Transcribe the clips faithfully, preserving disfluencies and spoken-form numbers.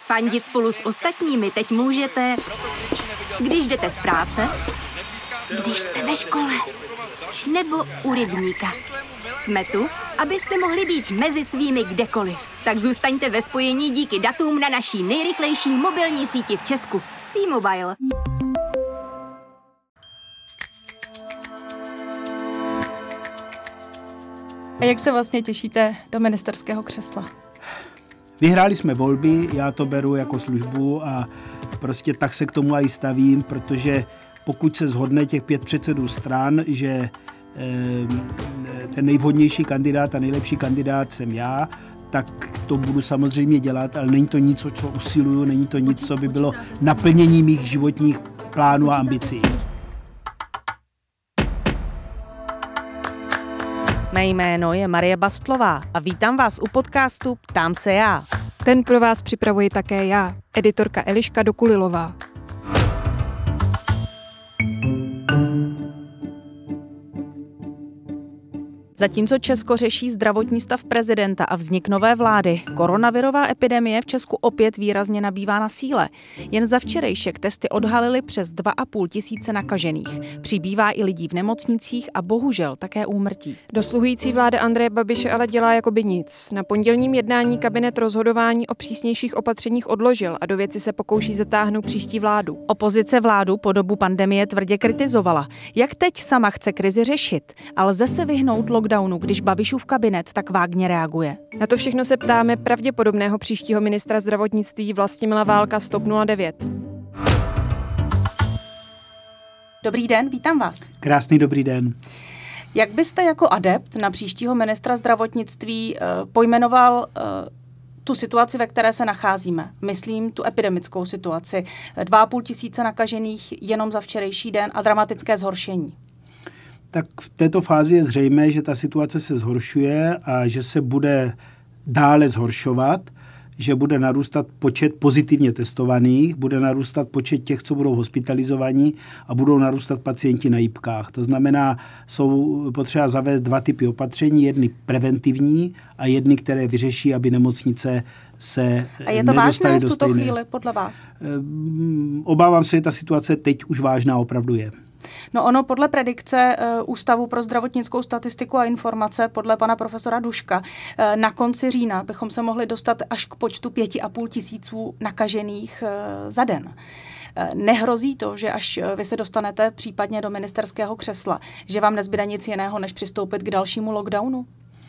Fandit spolu s ostatními teď můžete, když jdete z práce, když jste ve škole, nebo u rybníka. Jsme tu, abyste mohli být mezi svými kdekoliv. Tak zůstaňte ve spojení díky datům na naší nejrychlejší mobilní síti v Česku. T-Mobile. A jak se vlastně těšíte do ministerského křesla? Vyhráli jsme volby, já to beru jako službu a prostě tak se k tomu i stavím, protože pokud se shodne těch pět předsedů stran, že ten nejvhodnější kandidát a nejlepší kandidát jsem já, tak to budu samozřejmě dělat, ale není to nic, co usiluju, není to nic, co by bylo naplnění mých životních plánů a ambicí. Mé jméno je Marie Bastlová a vítám vás u podcastu Ptám se já. Ten pro vás připravuji také já, editorka Eliška Dokulilová. Zatímco Česko řeší zdravotní stav prezidenta a vznik nové vlády, koronavirová epidemie v Česku opět výrazně nabývá na síle. Jen za včerejšek testy odhalily přes dva a půl tisíce nakažených. Přibývá i lidí v nemocnicích a bohužel také úmrtí. Dosluhující vláda Andreje Babiše ale dělá jakoby nic. Na pondělním jednání kabinet rozhodování o přísnějších opatřeních odložil a do věci se pokouší zatáhnout příští vládu. Opozice vládu po dobu pandemie tvrdě kritizovala. Jak teď sama chce krizi řešit? A lze se vyhnout lockdownu, když Babišův kabinet tak vágně reaguje? Na to všechno se ptáme pravděpodobného příštího ministra zdravotnictví Vlastimila Válka z TOP nula devět. Dobrý den, vítám vás. Krásný dobrý den. Jak byste jako adept na příštího ministra zdravotnictví uh, pojmenoval uh, tu situaci, ve které se nacházíme? Myslím tu epidemickou situaci. Dva a půl tisíce nakažených jenom za včerejší den a dramatické zhoršení. Tak v této fázi je zřejmé, že ta situace se zhoršuje a že se bude dále zhoršovat, že bude narůstat počet pozitivně testovaných, bude narůstat počet těch, co budou hospitalizovaní a budou narůstat pacienti na jipkách. To znamená, jsou potřeba zavést dva typy opatření, jedny preventivní a jedny, které vyřeší, aby nemocnice se nedostaly do stejné. A je to vážné v tuto chvíli podle vás? Obávám se, že ta situace teď už vážná opravdu je. No ono podle predikce uh, Ústavu pro zdravotnickou statistiku a informace, podle pana profesora Duška, uh, na konci října bychom se mohli dostat až k počtu pěti a půl tisíců nakažených uh, za den. Uh, nehrozí to, že až vy se dostanete případně do ministerského křesla, že vám nezbyde nic jiného, než přistoupit k dalšímu lockdownu?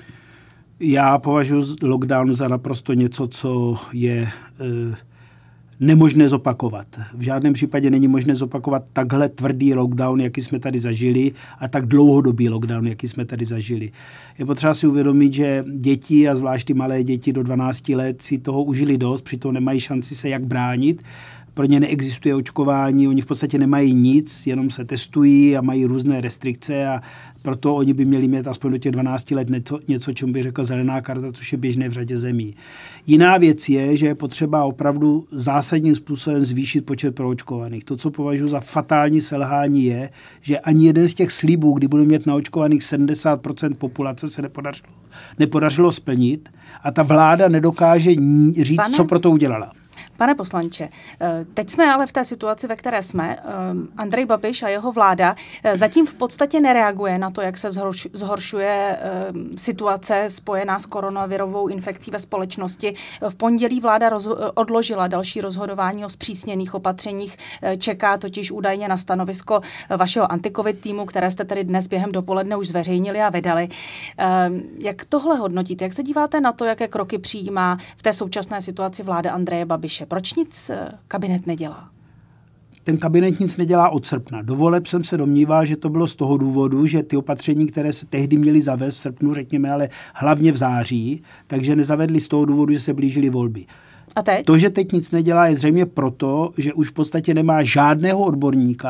Já považuji lockdown za naprosto něco, co je Uh, nemožné zopakovat. V žádném případě není možné zopakovat takhle tvrdý lockdown, jaký jsme tady zažili, a tak dlouhodobý lockdown, jaký jsme tady zažili. Je potřeba si uvědomit, že děti, a zvlášť ty malé děti do dvanácti let, si toho užili dost, přitom nemají šanci se jak bránit. Pro ně neexistuje očkování, oni v podstatě nemají nic, jenom se testují a mají různé restrikce a proto oni by měli mít aspoň do těch dvanácti let něco, něco čemu bych řekl zelená karta, což je běžné v řadě zemí. Jiná věc je, že je potřeba opravdu zásadním způsobem zvýšit počet proočkovaných. To, co považuji za fatální selhání, je, že ani jeden z těch slibů, kdy budeme mít naočkovaných sedmdesát procent populace, se nepodařilo, nepodařilo splnit a ta vláda nedokáže říct, Pane? co pro to udělala. Pane poslanče, teď jsme ale v té situaci, ve které jsme. Andrej Babiš a jeho vláda zatím v podstatě nereaguje na to, jak se zhoršuje situace spojená s koronavirovou infekcí ve společnosti. V pondělí vláda roz- odložila další rozhodování o zpřísněných opatřeních. Čeká totiž údajně na stanovisko vašeho anti-covid týmu, které jste tedy dnes během dopoledne už zveřejnili a vydali. Jak tohle hodnotíte? Jak se díváte na to, jaké kroky přijímá v té současné situaci vláda Andreje Babiše? Proč nic kabinet nedělá? Ten kabinet nic nedělá od srpna. Do voleb jsem se domníval, že to bylo z toho důvodu, že ty opatření, které se tehdy měly zavést v srpnu, řekněme, ale hlavně v září, takže nezavedli z toho důvodu, že se blížily volby. A teď? To, že teď nic nedělá, je zřejmě proto, že už v podstatě nemá žádného odborníka,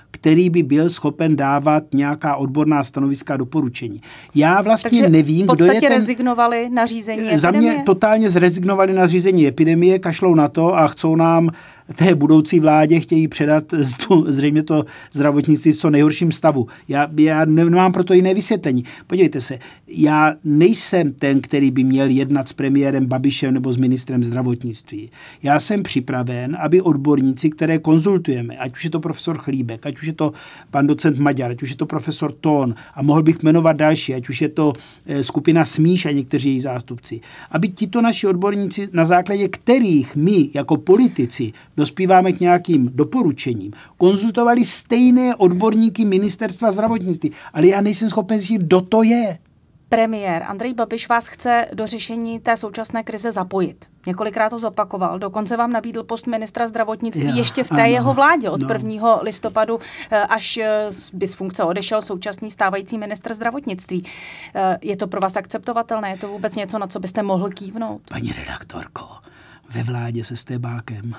který by byl schopen dávat nějaká odborná stanoviska a doporučení. Já vlastně Takže nevím, kdo je ten... v podstatě rezignovali na řízení epidemie? Za mě totálně zrezignovali na řízení epidemie, kašlou na to a chcou nám té budoucí vládě chtějí předat zřejmě to zdravotnictví v co nejhorším stavu. Já, já nemám proto jiné vysvětlení. Podívejte se, já nejsem ten, který by měl jednat s premiérem Babišem nebo s ministrem zdravotnictví. Já jsem připraven, aby odborníci, které konzultujeme, ať už je to profesor Chlíbek, ať už je to pan docent Maďar, ať už je to profesor Tón a mohl bych jmenovat další, ať už je to skupina Smíš a někteří její zástupci, aby tito naši odborníci, na základě kterých my jako politici dospíváme k nějakým doporučením, konzultovali stejné odborníky ministerstva zdravotnictví. Ale já nejsem schopen zjistit, kdo to je. Premiér Andrej Babiš vás chce do řešení té současné krize zapojit. Několikrát to zopakoval. Dokonce vám nabídl post ministra zdravotnictví já, ještě v té ano, jeho vládě od no. prvního listopadu, až by z funkce odešel současný stávající ministr zdravotnictví. Je to pro vás akceptovatelné? Je to vůbec něco, na co byste mohl kývnout? Paní redaktorko, ve vládě se stébákem.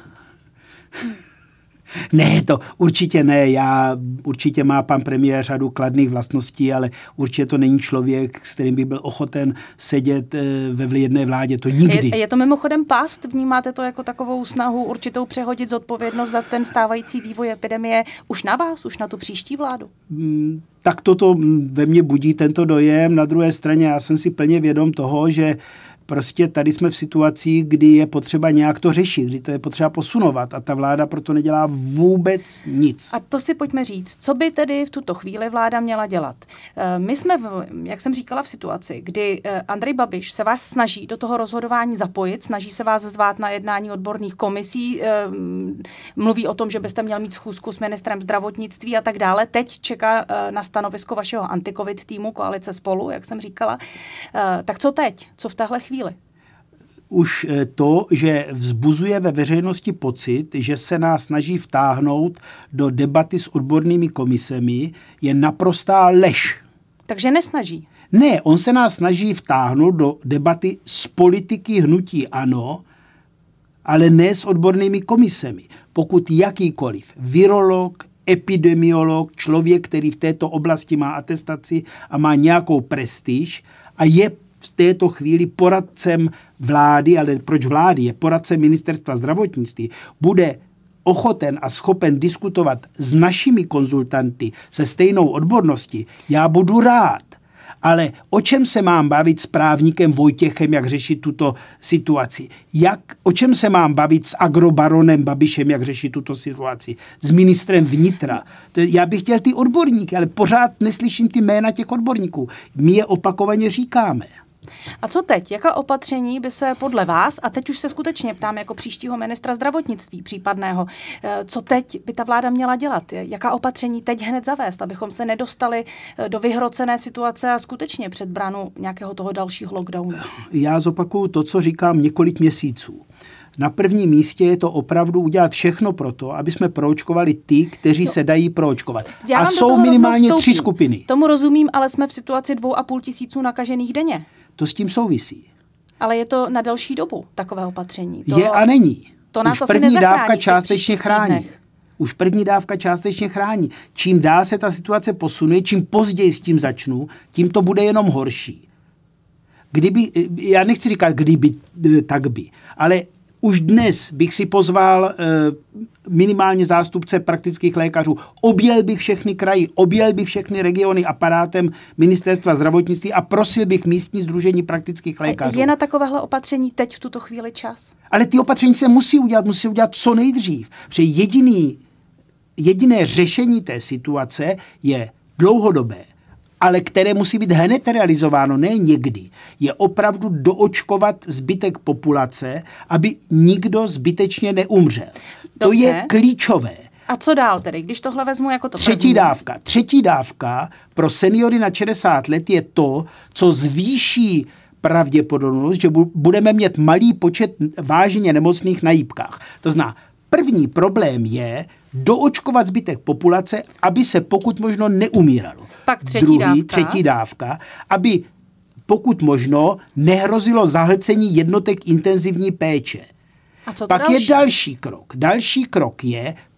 Ne, to určitě ne. Já, určitě má pan premiér řadu kladných vlastností, ale určitě to není člověk, s kterým by byl ochoten sedět ve jedné vládě. To nikdy. Je, je to mimochodem past? Vnímáte to jako takovou snahu určitou přehodit zodpovědnost za ten stávající vývoj epidemie už na vás, už na tu příští vládu? Hmm, tak toto ve mně budí tento dojem. Na druhé straně já jsem si plně vědom toho, že prostě tady jsme v situaci, kdy je potřeba nějak to řešit, kdy to je potřeba posunovat a ta vláda proto nedělá vůbec nic. A to si pojďme říct, co by tedy v tuto chvíli vláda měla dělat. My jsme, v, jak jsem říkala, v situaci, kdy Andrej Babiš se vás snaží do toho rozhodování zapojit, snaží se vás zvát na jednání odborných komisí, mluví o tom, že byste měl mít schůzku s ministrem zdravotnictví a tak dále. Teď čeká na stanovisko vašeho antikovid týmu Koalice Spolu, jak jsem říkala. Tak co teď? Co v téhle chvíli? Už to, že vzbuzuje ve veřejnosti pocit, že se nás snaží vtáhnout do debaty s odbornými komisemi, je naprostá lež. Takže nesnaží? Ne, on se nás snaží vtáhnout do debaty s politiky hnutí ANO, ale ne s odbornými komisemi. Pokud jakýkoliv virolog, epidemiolog, člověk, který v této oblasti má atestaci a má nějakou prestiž a je v této chvíli poradcem vlády, ale proč vlády, je poradcem ministerstva zdravotnictví, bude ochoten a schopen diskutovat s našimi konzultanty se stejnou odborností, já budu rád. Ale o čem se mám bavit s právníkem Vojtěchem, jak řešit tuto situaci? Jak, o čem se mám bavit s agrobaronem Babišem, jak řešit tuto situaci? S ministrem vnitra? To, já bych chtěl ty odborníky, ale pořád neslyším ty jména těch odborníků. My je opakovaně říkáme. A co teď? Jaká opatření by se podle vás, a teď už se skutečně ptám jako příštího ministra zdravotnictví případného, co teď by ta vláda měla dělat? Jaká opatření teď hned zavést, abychom se nedostali do vyhrocené situace a skutečně před bránu nějakého toho dalšího lockdownu? Já zopakuju to, co říkám několik měsíců. Na prvním místě je to opravdu udělat všechno pro to, aby jsme proočkovali ty, kteří no, se dají proočkovat. A jsou minimálně tři skupiny. Tomu rozumím, ale jsme v situaci dvou a půl tisíců nakažených denně. To s tím souvisí. Ale je to na delší dobu takové opatření. To, je a není. To nás Už asi první dávka částečně chrání. Týdnech. Už první dávka částečně chrání. Čím dál se ta situace posunuje, čím později s tím začnu, tím to bude jenom horší. Kdyby, já nechci říkat kdyby, tak by, ale už dnes bych si pozval e, minimálně zástupce praktických lékařů, objel bych všechny kraji, objel bych všechny regiony aparátem ministerstva zdravotnictví a prosil bych místní sdružení praktických lékařů. Je na takovéhle opatření teď v tuto chvíli čas? Ale ty opatření se musí udělat, musí udělat co nejdřív. Protože jediný, jediné řešení té situace je dlouhodobé, ale které musí být hned realizováno, ne někdy, je opravdu doočkovat zbytek populace, aby nikdo zbytečně neumřel. Dobře. To je klíčové. A co dál tedy, když tohle vezmu jako to Třetí první? dávka. Třetí dávka pro seniory na šedesát let je to, co zvýší pravděpodobnost, že budeme mít malý počet vážně nemocných na jípkách. To znamená, první problém je doočkovat zbytek populace, aby se pokud možno neumíralo. Pak třetí Druhý, dávka. třetí dávka, aby pokud možno nehrozilo zahlcení jednotek intenzivní péče. A co to Pak další? je další krok. Další krok je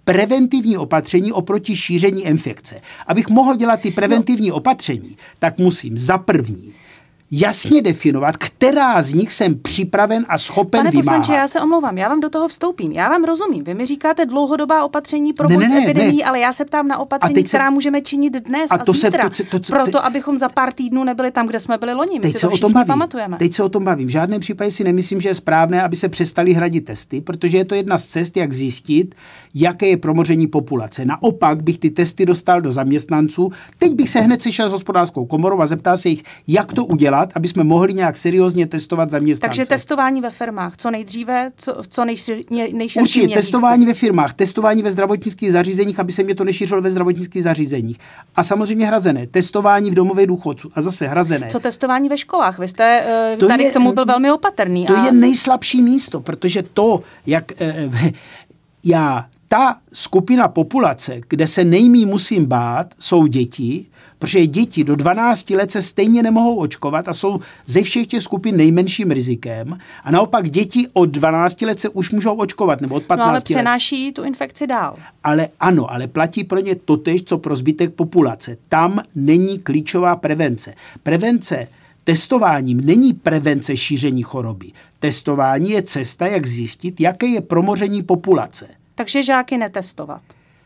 preventivní opatření oproti šíření infekce. Abych mohl dělat ty preventivní no. opatření, tak musím za první jasně definovat, která z nich jsem připraven a schopen Pane vymáhat. Pane poslanče, já se omlouvám, já vám do toho vstoupím. Já vám rozumím. Vy mi říkáte dlouhodobá opatření pro boj s epidemií, ne. ale já se ptám na opatření, která se... můžeme činit dnes a, a to zítra. Se, to, to, to, proto, abychom za pár týdnů nebyli tam, kde jsme byli loni. My si to všichni pamatujeme. Teď se o tom bavím. V žádném případě si nemyslím, že je správné, aby se přestali hradit testy, protože je to jedna z cest, jak zjistit, jaké je promoření populace. Naopak bych ty testy dostal do zaměstnanců. Teď bych se hned sešel s hospodářskou komorou a zeptal se jich, jak to udělat, aby jsme mohli nějak seriózně testovat zaměstnance. Takže testování ve firmách, co nejdříve, co, co nejšir, nejširší Určitě, měřítku. testování ve firmách, testování ve zdravotnických zařízeních, aby se mě to nešířilo ve zdravotnických zařízeních. A samozřejmě hrazené, testování v domově důchodců a zase hrazené. Co testování ve školách? Vy jste uh, tady je, k tomu byl velmi opatrný. To a... je nejslabší místo, protože to, jak uh, já, ta skupina populace, kde se nejmí musím bát, jsou děti, protože děti do dvanácti let se stejně nemohou očkovat a jsou ze všech těch skupin nejmenším rizikem. A naopak děti od dvanácti let se už můžou očkovat, nebo od patnácti let. No ale přenáší let. tu infekci dál. Ale ano, ale platí pro ně totéž, co pro zbytek populace. Tam není klíčová prevence. Prevence testováním není prevence šíření choroby. Testování je cesta, jak zjistit, jaké je promoření populace. Takže žáky netestovat.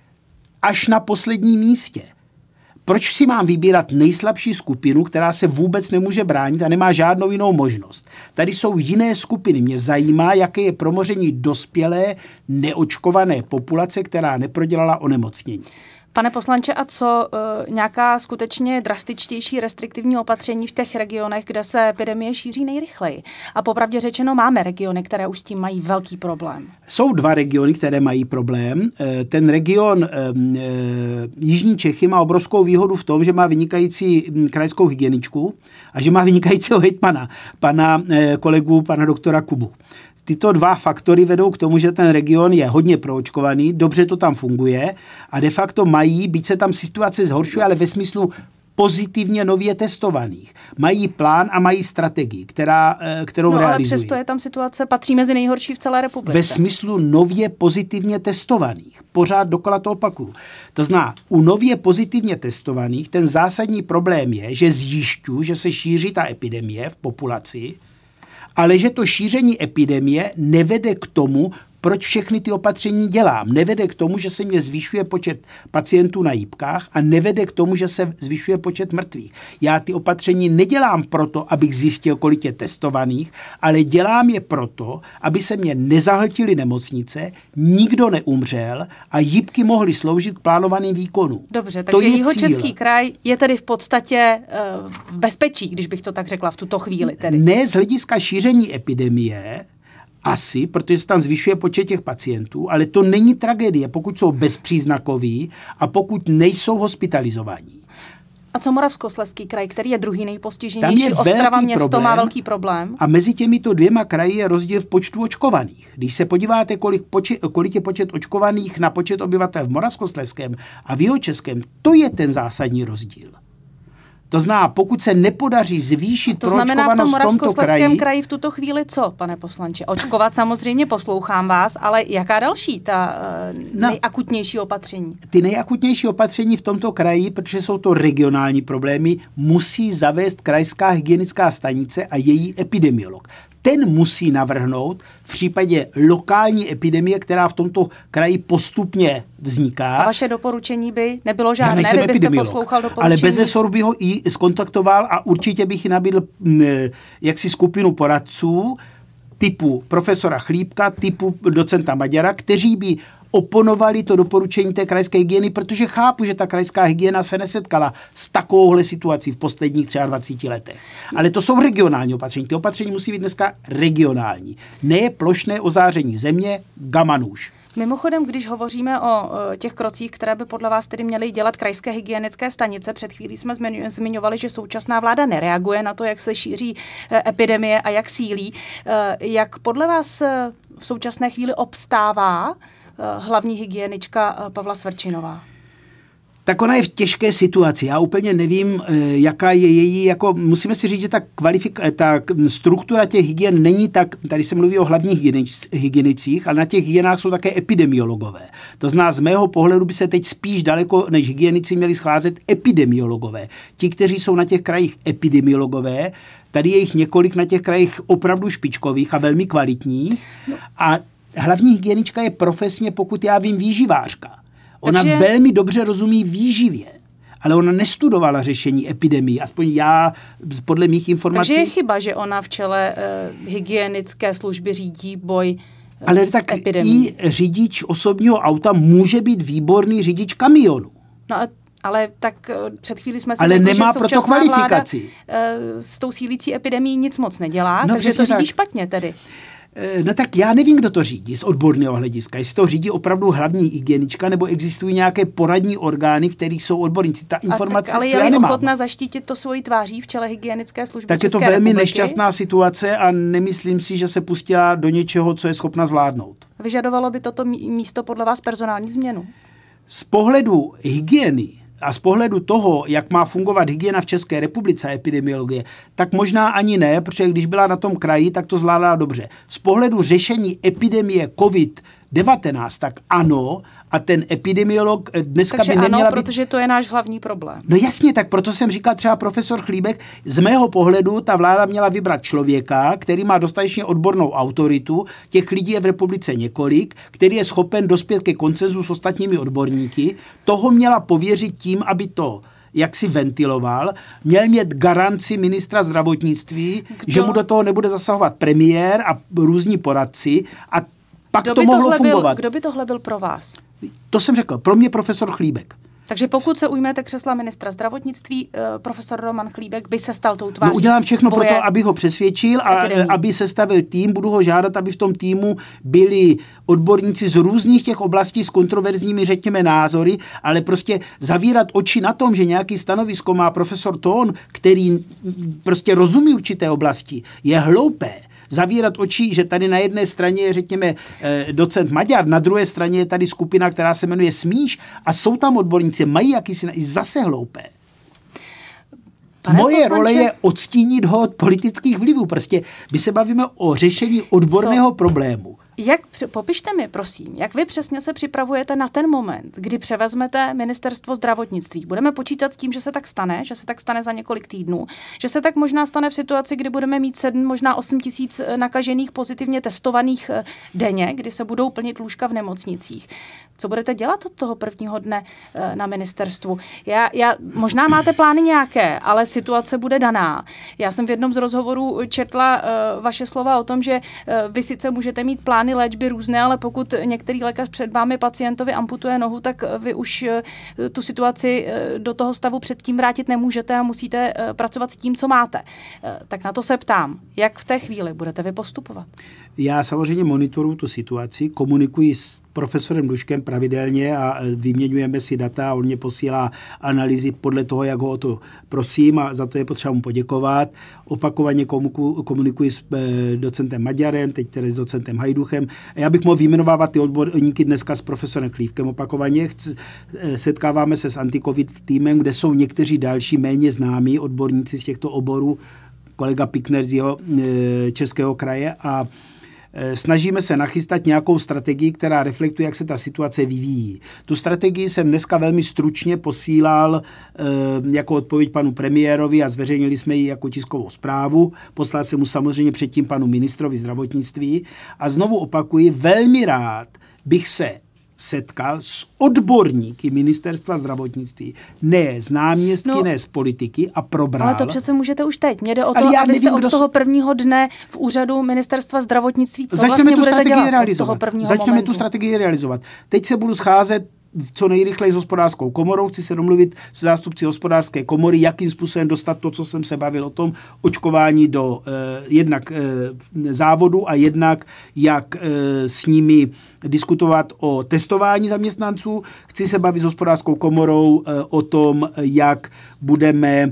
Až na posledním místě. Proč si mám vybírat nejslabší skupinu, která se vůbec nemůže bránit a nemá žádnou jinou možnost? Tady jsou jiné skupiny. Mě zajímá, jaké je promoření dospělé, neočkované populace, která neprodělala onemocnění. Pane poslanče, a co uh, nějaká skutečně drastičtější restriktivní opatření v těch regionech, kde se epidemie šíří nejrychleji? A popravdě řečeno, máme regiony, které už s tím mají velký problém. Jsou dva regiony, které mají problém. Ten region e, Jižní Čechy má obrovskou výhodu v tom, že má vynikající krajskou hygieničku a že má vynikajícího hejtmana, pana e, kolegu, pana doktora Kubu. Tyto dva faktory vedou k tomu, že ten region je hodně proočkovaný, dobře to tam funguje a de facto mají, byť se tam situace zhoršuje, ale ve smyslu pozitivně nově testovaných. Mají plán a mají strategii, která, kterou no, realizují. Ale přesto je tam situace, patří mezi nejhorší v celé republice. Ve smyslu nově pozitivně testovaných. Pořád dokola to opakuju. To znamená, u nově pozitivně testovaných ten zásadní problém je, že zjišťuji, že se šíří ta epidemie v populaci, ale že to šíření epidemie nevede k tomu, proč všechny ty opatření dělám. Nevede k tomu, že se mě zvyšuje počet pacientů na jípkách a nevede k tomu, že se zvyšuje počet mrtvých. Já ty opatření nedělám proto, abych zjistil, kolik je testovaných, ale dělám je proto, aby se mě nezahltily nemocnice, nikdo neumřel a jípky mohly sloužit k plánovaným výkonům. Dobře, takže Jihočeský kraj je tedy v podstatě uh, v bezpečí, když bych to tak řekla v tuto chvíli. Tedy. Ne z hlediska šíření epidemie, asi, protože se tam zvyšuje počet těch pacientů, ale to není tragédie, pokud jsou bezpříznakoví a pokud nejsou hospitalizovaní. A co Moravskoslezský kraj, který je druhý nejpostiženější, Ostrava město problém, má velký problém. A mezi těmito dvěma kraji je rozdíl v počtu očkovaných. Když se podíváte, kolik, počet, kolik je počet očkovaných na počet obyvatel v Moravskoslezském a v Jihočeském, to je ten zásadní rozdíl. To znamená, pokud se nepodaří zvýšit to znamená v tom Moravskoslezském kraji v tuto chvíli co, pane poslanče? Očkovat samozřejmě, poslouchám vás, ale jaká další ta uh, nejakutnější opatření? Ty nejakutnější opatření v tomto kraji, protože jsou to regionální problémy, musí zavést krajská hygienická stanice a její epidemiolog. Ten musí navrhnout v případě lokální epidemie, která v tomto kraji postupně vzniká. A vaše doporučení by nebylo žádné, vy byste epidemiolog, poslouchal doporučení. ale bezesporu bych ho i skontaktoval a určitě bych ji nabídl jaksi skupinu poradců typu profesora Chlípka, typu docenta Maďara, kteří by oponovali to doporučení té krajské hygieny, protože chápu, že ta krajská hygiena se nesetkala s takovouhle situací v posledních dvaceti třech letech. Ale to jsou regionální opatření. Ty opatření musí být dneska regionální. Ne plošné ozáření země, gamma nůž. Mimochodem, když hovoříme o těch krocích, které by podle vás tedy měly dělat krajské hygienické stanice, před chvílí jsme zmiňovali, že současná vláda nereaguje na to, jak se šíří epidemie a jak sílí. Jak podle vás v současné chvíli obstává hlavní hygienička Pavla Svrčinová? Tak ona je v těžké situaci. Já úplně nevím, jaká je její, jako musíme si říct, že ta, kvalifika- ta struktura těch hygien není tak, tady se mluví o hlavních hygienicích, ale na těch hygienách jsou také epidemiologové. To znamená, z mého pohledu by se teď spíš daleko než hygienici měli scházet epidemiologové. Ti, kteří jsou na těch krajích epidemiologové, tady je jich několik na těch krajích opravdu špičkových a velmi kvalitních. A hlavní hygienička je profesně, pokud já vím, výživářka. Ona Takže... velmi dobře rozumí výživě, ale ona nestudovala řešení epidemii, aspoň já podle mých informací. Takže je chyba, že ona v čele uh, hygienické služby řídí boj uh, ale s tak epidemií. I řidič osobního auta může být výborný řidič kamionu. No a ale tak před chvíli jsme si ale řekli, nemá že proto kvalifikaci. Vláda uh, s tou sílící epidemií nic moc nedělá, no, takže to řídí tak. špatně tedy. No tak já nevím, kdo to řídí z odborného hlediska. Jestli to řídí opravdu hlavní hygienička, nebo existují nějaké poradní orgány, které jsou odborníci. Ta informace, tak, ale je ochotná zaštítit to svojí tváří v čele hygienické služby Tak České je to velmi republiky? nešťastná situace a nemyslím si, že se pustila do něčeho, co je schopna zvládnout. Vyžadovalo by toto místo podle vás personální změnu? Z pohledu hygieny a z pohledu toho, jak má fungovat hygiena v České republice a epidemiologie, tak možná ani ne, protože když byla na tom kraji, tak to zvládala dobře. Z pohledu řešení epidemie covid devatenáct, tak ano, a ten epidemiolog dneska Takže by neměla ano, být... protože to je náš hlavní problém. No jasně, tak proto jsem říkal třeba profesor Chlíbek, z mého pohledu ta vláda měla vybrat člověka, který má dostatečně odbornou autoritu, těch lidí je v republice několik, který je schopen dospět ke konsenzu s ostatními odborníky, toho měla pověřit tím, aby to jak si ventiloval, měl mít garanci ministra zdravotnictví, Kdo? že mu do toho nebude zasahovat premiér a různí poradci a pak kdo to mohlo fungovat. Byl, kdo by tohle byl pro vás? To jsem řekl, pro mě profesor Chlíbek. Takže pokud se ujmete křesla ministra zdravotnictví, profesor Roman Chlíbek by se stal tou tváří. No udělám všechno pro to, abych ho přesvědčil a aby sestavil tým. Budu ho žádat, aby v tom týmu byli odborníci z různých těch oblastí s kontroverzními, řekněme, názory, ale prostě zavírat oči na tom, že nějaký stanovisko má profesor Thon, který prostě rozumí určité oblasti, je hloupé. Zavírat oči, že tady na jedné straně je, řekněme, docent Maďar, na druhé straně je tady skupina, která se jmenuje Smíš a jsou tam odborníci, mají jakýsi zase hloupé. Pane Moje poslanče... role je odstínit ho od politických vlivů. Prostě my se bavíme o řešení odborného Co? problému. Jak, popište mi, prosím, jak vy přesně se připravujete na ten moment, kdy převezmete ministerstvo zdravotnictví? Budeme počítat s tím, že se tak stane, že se tak stane za několik týdnů, že se tak možná stane v situaci, kdy budeme mít sedm, možná osm tisíc nakažených pozitivně testovaných denně, kdy se budou plnit lůžka v nemocnicích. Co budete dělat od toho prvního dne na ministerstvu? Já, já, možná máte plány nějaké, ale situace bude daná. Já jsem v jednom z rozhovorů četla uh, vaše slova o tom, že uh, vy sice můžete mít plány léčby různé, ale pokud některý lékař před vámi pacientovi amputuje nohu, tak vy už uh, tu situaci uh, do toho stavu předtím vrátit nemůžete a musíte uh, pracovat s tím, co máte. Uh, tak na to se ptám, jak v té chvíli budete vy postupovat? Já samozřejmě monitoruji tu situaci, komunikuji s profesorem Duškem pravidelně a vyměňujeme si data a on mě posílá analýzy podle toho, jak ho o to prosím a za to je potřeba mu poděkovat. Opakovaně komunikuji s docentem Maďarem, teď tedy s docentem Hajduchem. Já bych mohl vyjmenovávat ty odborníky dneska s profesorem Chlívkem opakovaně. Setkáváme se s anti-covid týmem, kde jsou někteří další méně známí odborníci z těchto oborů, kolega Pikner z jeho Českého kraje a snažíme se nachystat nějakou strategii, která reflektuje, jak se ta situace vyvíjí. Tu strategii jsem dneska velmi stručně posílal e, jako odpověď panu premiérovi a zveřejnili jsme ji jako tiskovou zprávu. Poslal jsem mu samozřejmě předtím panu ministrovi zdravotnictví a znovu opakuji, velmi rád bych se setkal s odborníky ministerstva zdravotnictví, ne z náměstky, no, ne z politiky a probral. Ale to přece můžete už teď. Mně jde o to, abyste nevím, od toho prvního dne v úřadu ministerstva zdravotnictví, co vlastně budete dělat od toho prvního Začneme momentu. tu strategii realizovat. Teď se budu scházet co nejrychleji s hospodářskou komorou, chci se domluvit s zástupci hospodářské komory, jakým způsobem dostat to, co jsem se bavil o tom, očkování do eh, jednak eh, závodu a jednak jak eh, s nimi diskutovat o testování zaměstnanců, chci se bavit s hospodářskou komorou o tom, jak budeme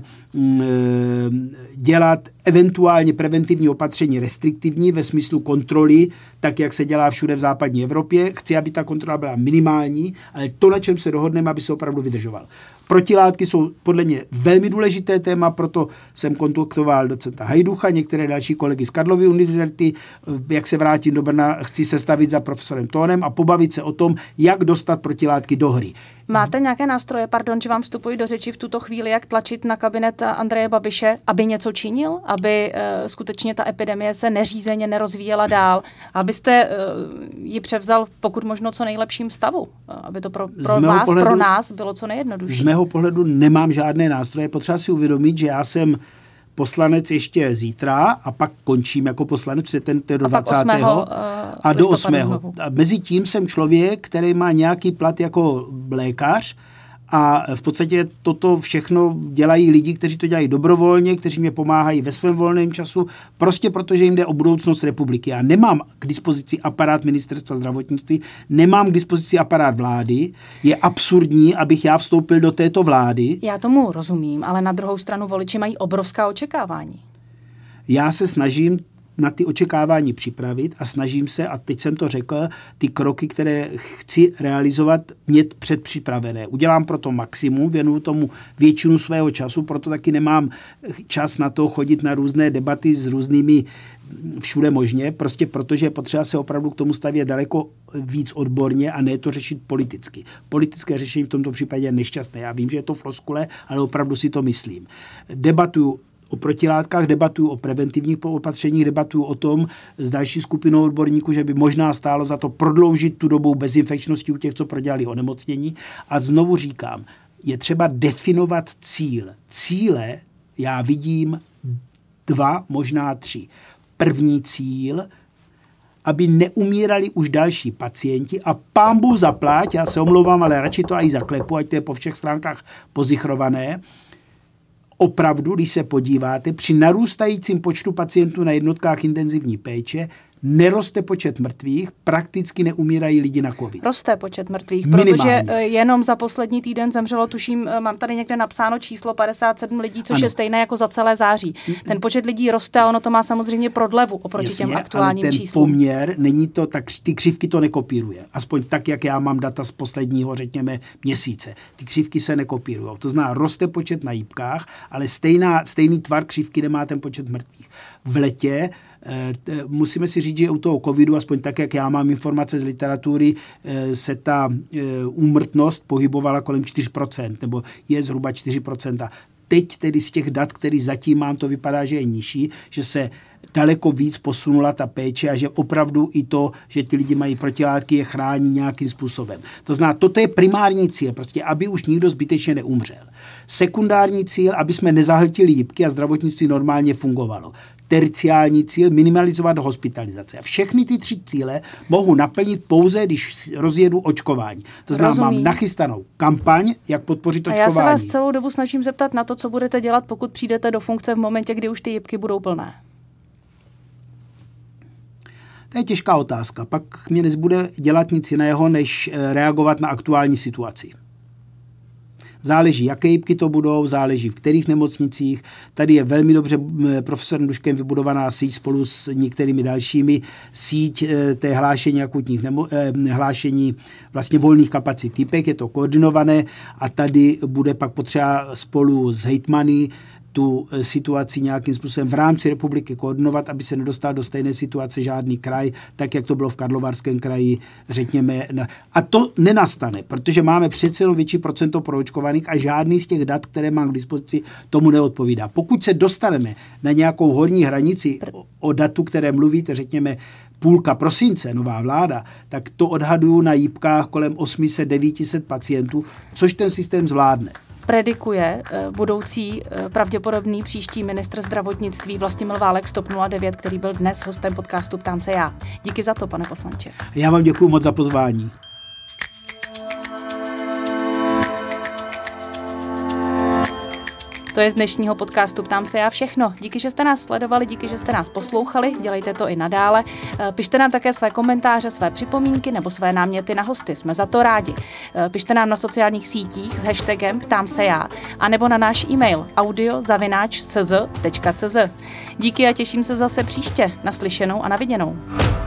dělat eventuálně preventivní opatření restriktivní ve smyslu kontroly, tak jak se dělá všude v západní Evropě. Chci, aby ta kontrola byla minimální, ale to, na čem se dohodneme, aby se opravdu vydržoval. Protilátky jsou podle mě velmi důležité téma, proto jsem kontaktoval docenta Hajducha, některé další kolegy z Karlovy univerzity, jak se vrátím do Brna, chci se stavit za profesorem Tónem a pobavit se o tom, jak dostat protilátky do hry. Máte nějaké nástroje, pardon, že vám vstupuji do řeči v tuto chvíli, jak tlačit na kabinet Andreje Babiše, aby něco činil, aby uh, skutečně ta epidemie se neřízeně nerozvíjela dál, abyste uh, ji převzal pokud možno co nejlepším stavu, uh, aby to pro, pro vás, pohledu, pro nás bylo co nejjednodušší? Z mého pohledu nemám žádné nástroje, potřeba si uvědomit, že já jsem poslanec ještě zítra a pak končím jako poslanec před ten do dvacátého a do osmého A mezi tím jsem člověk, který má nějaký plat jako lékař a v podstatě toto všechno dělají lidi, kteří to dělají dobrovolně, kteří mě pomáhají ve svém volném času, prostě protože jim jde o budoucnost republiky. Já nemám k dispozici aparát ministerstva zdravotnictví, nemám k dispozici aparát vlády. Je absurdní, abych já vstoupil do této vlády. Já tomu rozumím, ale na druhou stranu voliči mají obrovská očekávání. Já se snažím na ty očekávání připravit a snažím se, a teď jsem to řekl, ty kroky, které chci realizovat, mít předpřipravené. Udělám proto maximum, věnuju tomu většinu svého času, proto taky nemám čas na to chodit na různé debaty s různými všude možně, prostě protože je potřeba se opravdu k tomu stavět daleko víc odborně a ne to řešit politicky. Politické řešení v tomto případě je nešťastné. Já vím, že je to floskule, ale opravdu si to myslím. Debatuju o protilátkách, debatuju o preventivních opatřeních, debatuju o tom s další skupinou odborníků, že by možná stálo za to prodloužit tu dobu bezinfekčnosti u těch, co prodělali onemocnění. A znovu říkám, je třeba definovat cíl. Cíle já vidím dva, možná tři. První cíl, aby neumírali už další pacienti a pán Bůh zaplať, já se omlouvám, ale radši to aj zaklepu, ať to je po všech stránkách pozichrované. Opravdu, když se podíváte, při narůstajícím počtu pacientů na jednotkách intenzivní péče neroste počet mrtvých, prakticky neumírají lidi na covid. Roste počet mrtvých, Minimálně. Protože jenom za poslední týden zemřelo, tuším, mám tady někde napsáno číslo padesát sedm lidí, což ano. je stejné jako za celé září. Ten počet lidí roste a ono to má samozřejmě prodlevu oproti Jasně, těm aktuálním ale ten číslům. poměr, není to tak, ty křivky to nekopíruje. Aspoň tak, jak já mám data z posledního, řekněme, měsíce. Ty křivky se nekopírují. To znamená, roste počet na jípkách, ale stejná, stejný tvar křivky nemá ten počet mrtvých. V letě musíme si říct, že u toho covidu, aspoň tak, jak já mám informace z literatury, se ta úmrtnost pohybovala kolem čtyři procenta, nebo je zhruba čtyři procenta. Teď tedy z těch dat, který zatím mám, to vypadá, že je nižší, že se daleko víc posunula ta péče a že opravdu i to, že ti lidi mají protilátky, je chrání nějakým způsobem. To znamená, toto je primární cíl, prostě aby už nikdo zbytečně neumřel. Sekundární cíl, aby jsme nezahltili jipky a zdravotnictví normálně fungovalo. Terciální cíl, minimalizovat hospitalizace. A všechny ty tři cíle mohu naplnit pouze, když rozjedu očkování. To znamená, Rozumím. Mám nachystanou kampaň, jak podpořit očkování. A já se vás celou dobu snažím zeptat na to, co budete dělat, pokud přijdete do funkce v momentě, kdy už ty jipky budou plné. To je těžká otázka. Pak mě nezbude dělat nic jiného, než reagovat na aktuální situaci. Záleží, jaké jipky to budou, záleží v kterých nemocnicích. Tady je velmi dobře profesorem Duškem vybudovaná síť spolu s některými dalšími. Síť té hlášení akutních nemo, hlášení vlastně volných kapacit jipek, je to koordinované a tady bude pak potřeba spolu s hejtmany tu situaci nějakým způsobem v rámci republiky koordinovat, aby se nedostal do stejné situace žádný kraj, tak jak to bylo v Karlovarském kraji, řekněme. A to nenastane, protože máme přece jenom větší procento proočkovaných a žádný z těch dat, které mám k dispozici, tomu neodpovídá. Pokud se dostaneme na nějakou horní hranici o, o datu, které mluvíte, řekněme, půlka prosince, nová vláda, tak to odhaduju na jipkách kolem osm set devět set pacientů, což ten systém zvládne. Predikuje budoucí pravděpodobný příští ministr zdravotnictví Vlastimil Válek z TOP nula devět, který byl dnes hostem podcastu Ptám se já. Díky za to, pane poslanče. Já vám děkuji moc za pozvání. To je z dnešního podcastu Ptám se já všechno. Díky, že jste nás sledovali, díky, že jste nás poslouchali, dělejte to i nadále. Pište nám také své komentáře, své připomínky nebo své náměty na hosty, jsme za to rádi. Pište nám na sociálních sítích s hashtagem Ptám se já, anebo na náš e-mail audio zavináč c z tečka c z. Díky a těším se zase příště. Naslyšenou a naviděnou.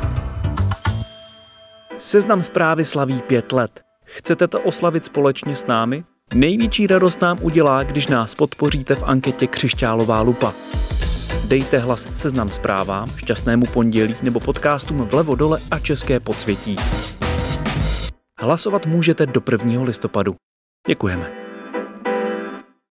Seznam Zprávy slaví pět let. Chcete to oslavit společně s námi? Největší radost nám udělá, když nás podpoříte v anketě Křišťálová lupa. Dejte hlas Seznam Zprávám, Šťastnému pondělí nebo podcastům Vlevo dole a České podsvětí. Hlasovat můžete do prvního listopadu. Děkujeme.